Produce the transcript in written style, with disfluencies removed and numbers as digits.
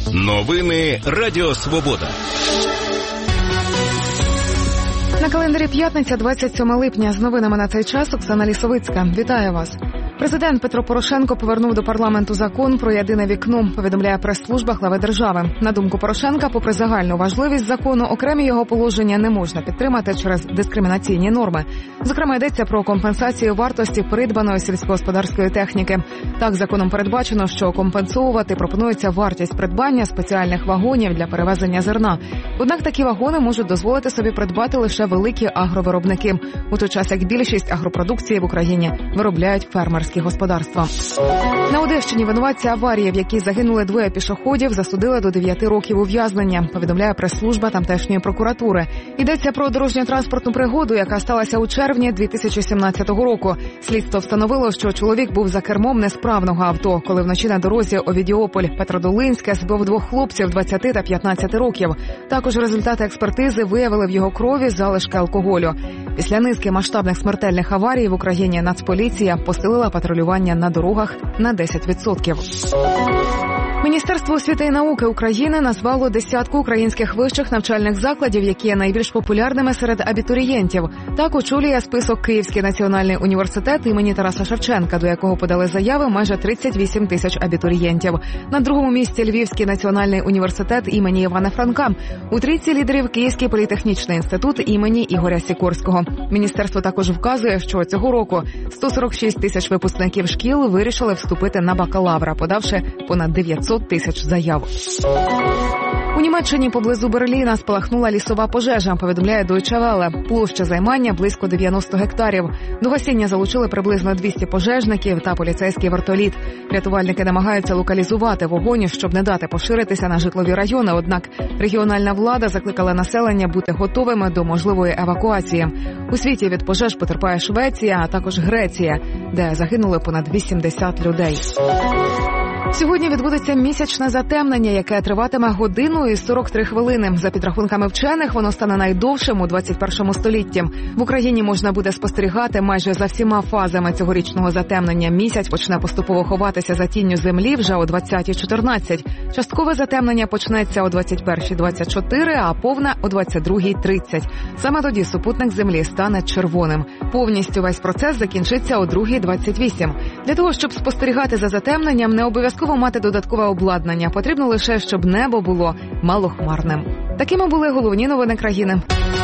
Новини Радіо Свобода. На календарі п'ятниця, 27 липня. З новинами на цей час Оксана Лісовицька. Вітаю вас. Президент Петро Порошенко повернув до парламенту закон про єдине вікно, повідомляє прес-служба глави держави. На думку Порошенка, попри загальну важливість закону, окремі його положення не можна підтримати через дискримінаційні норми. Зокрема, йдеться про компенсацію вартості придбаної сільськогосподарської техніки. Так, законом передбачено, що компенсовувати пропонується вартість придбання спеціальних вагонів для перевезення зерна. Однак такі вагони можуть дозволити собі придбати лише великі агровиробники, у той час як більшість агропродукції в Україні виробляють фермерські господарства. На Одещині винуватці аварії, в якій загинули двоє пішоходів, засудили до 9 років ув'язнення, повідомляє прес-служба тамтешньої прокуратури. Йдеться про дорожньо-транспортну пригоду, яка сталася у червні 2017 року. Слідство встановило, що чоловік був за кермом несправного авто, коли вночі на дорозі Овідіополь-Петродолинське збив двох хлопців 20 та 15 років. Також результати експертизи виявили в його крові залишки алкоголю. Після низки масштабних смертельних аварій в Україні Нацполіція посилила патрулювання на дорогах на 10%. Міністерство освіти і науки України назвало десятку українських вищих навчальних закладів, які є найбільш популярними серед абітурієнтів. Так очолює список Київський національний університет імені Тараса Шевченка, до якого подали заяви майже 38 тисяч абітурієнтів. На другому місці Львівський національний університет імені Івана Франка. У трійці лідерів Київський політехнічний інститут імені Ігоря Сікорського. Міністерство також вказує, що цього року 146 тисяч випускників шкіл вирішили вступити на бакалавра, подавши понад 900 тисяч заяв. У Німеччині поблизу Берліна спалахнула лісова пожежа, повідомляє Deutsche Welle. Площа займання близько 90 гектарів. До гасіння залучили приблизно 200 пожежників та поліцейський вертоліт. Рятувальники намагаються локалізувати вогонь, щоб не дати поширитися на житлові райони, однак регіональна влада закликала населення бути готовими до можливої евакуації. У світі від пожеж потерпає Швеція, а також Греція, де загинули понад 80 людей. Сьогодні відбудеться місячне затемнення, яке триватиме годину і 43 хвилини. За підрахунками вчених, воно стане найдовшим у 21 столітті. В Україні можна буде спостерігати майже за всіма фазами цьогорічного затемнення. Місяць почне поступово ховатися за тінню землі вже о 20:14. Часткове затемнення почнеться о 21:24, а повне о 22:30. Саме тоді супутник землі стане червоним. Повністю весь процес закінчиться о 2:28. Для того, щоб спостерігати за затемненням, не обов'язково мати додаткове обладнання. Потрібно лише, щоб небо було малохмарним. Такими були головні новини країни.